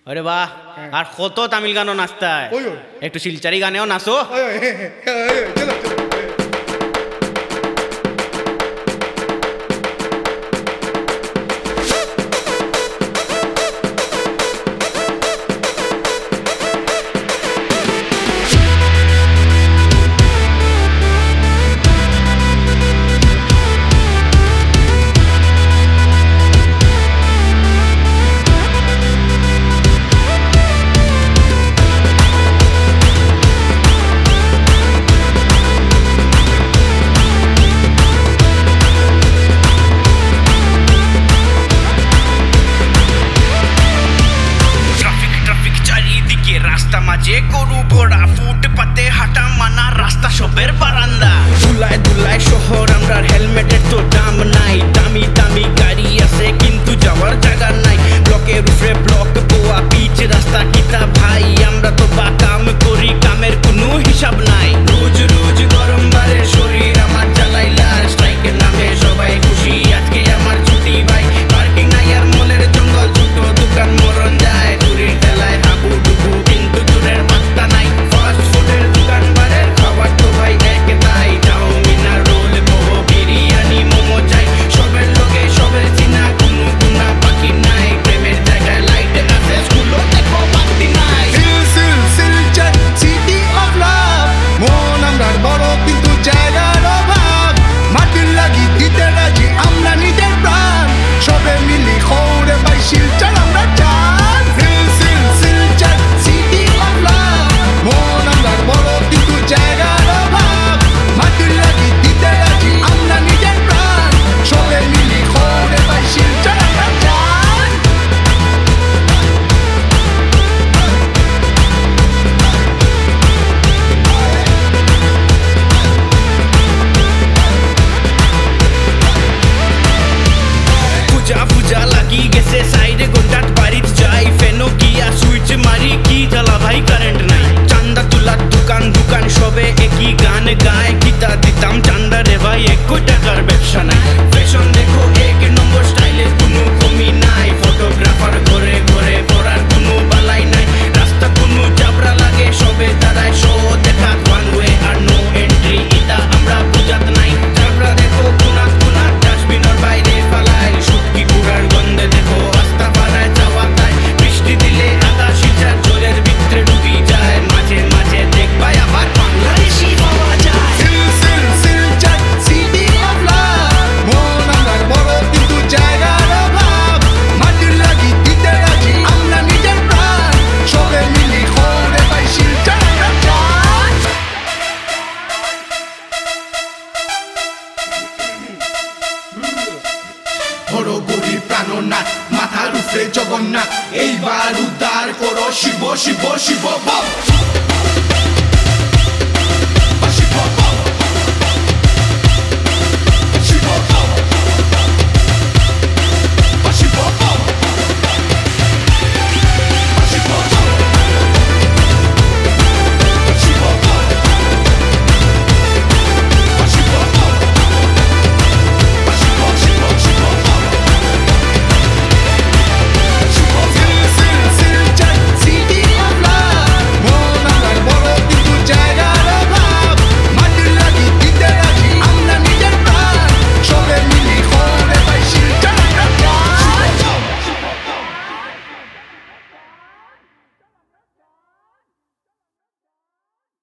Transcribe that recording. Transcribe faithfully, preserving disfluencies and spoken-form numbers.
আরে বাহ, আর কত তামিল গানও নাচতা হয়। ওই ওই একটু শিলচারি গানেও নাচো। ওই ওই, হ্যাঁ, হ্যাঁ, হ্যাঁ, চলো চলো রাস্তা মাঝে গরু ঘোড়া, ফুটপাতে হাঁটা মানা, রাস্তা সবের বারান্দা। দুলায় দুলায় শহর আমরার, হেলমেটের তো দাম নাই। দামি দামি গাড়ি আছে কিন্তু যাওয়ার জায়গা নাই। ব্লকের উপরে ব্লক পোয়া, পিচ রাস্তা কিতা ভাই। আমরা তো বা কাম করি, কামের কোনো হিসাব নাই। রোজ রোজ গরম বারে শরীর আমার জ্বালাইলা, স্ট্রাইকের নামে সবাই খুশি, আজকে আমার ছুটি ভাই। পার্কিং নাই আর মলের জঙ্গল, ছোট দোকান মরণ যায়। চুরির ঠেলায় হাবু ডুবু কিন্তু চোরের পাত্তা নাই। ফাস্ট ফুডের দোকান বারের খাবার তো ভাই এক তাই। চাউমিন আর রোল মোমো বিরিয়ানি মোমো চাই। সবের লোকে সবের চিনা, কোনো গুণা বাকি নাই। প্রেমের জায়গায় লাইট আছে, স্কুলও দেখো বাতি নাই। Sil Sil Silchar city of love, মন আমরার বড় কিন্তু জায়গার অভাব। মাটির লাগি দিতে রাজি আমরা নিজের প্রাণ, সবে মিলি খৌড়ে পাই শিলচর আমরা চান। Sil Sil Silchar city of love, মন আমরার বড় কিন্তু জায়গার অভাব। মাটির লাগি দিতে রাজি আমরা নিজের প্রাণ, সবে মিলি খৌড়ে পাই শিলচর আমরা চান। পূজা পূজা লাগি গেছে সাইডে, ঘন্টাত বাড়িত যাই। ফেনো গিয়া সুইচ মারি, কি জ্বালা ভাই কারেন্ট নাই। চান্দা তুলার দোকান দোকান সবে একই গান গায়। কিতা দিতাম চান্দা রে ভাই, এক টাকার ব্যবসা নাই। ফ্যাশন দেখো এক নম্বর, স্টাইলের কোনো কমি নাই। ফটোগ্রাফার ঘরে ঘরে পড়ার কোনো বালাই নাই। রাস্তা কোনো চাবড়া লাগে, সবে দাঁড়ায় শো দেখা। ওয়ান ওয়ে আর নো এন্ট্রি, ইতা আমরা বুঝাত নাই। চাবড়া দেখো কোনাত কোনাত, ডাস্টবিনের বাইরে ফালাই। শুটকি পুরার গন্ধে দেখো রাস্তা পাড়ায় যাওয়া তাই। বৃষ্টি দিলে আকাশ শিলচার জলের ভিতরে ডুবি যায়। মাঝে মাঝে দেখবাই আবার বাংলাদেশি পাওয়া যায়। Sil Sil Silchar city of love, মন আমরার বড় কিন্তু জায়গার অভাব। মাটির লাগি দিতে রাজি আমরা নিজের প্রাণ, সবে মিলি খৌড়ে পাই শিলচর আমরা চান। বড় গরিব প্রাণনাথ, মাথার উপরে জগন্নাথ, এইবার উদ্ধার করো শিব শিব শিব বল।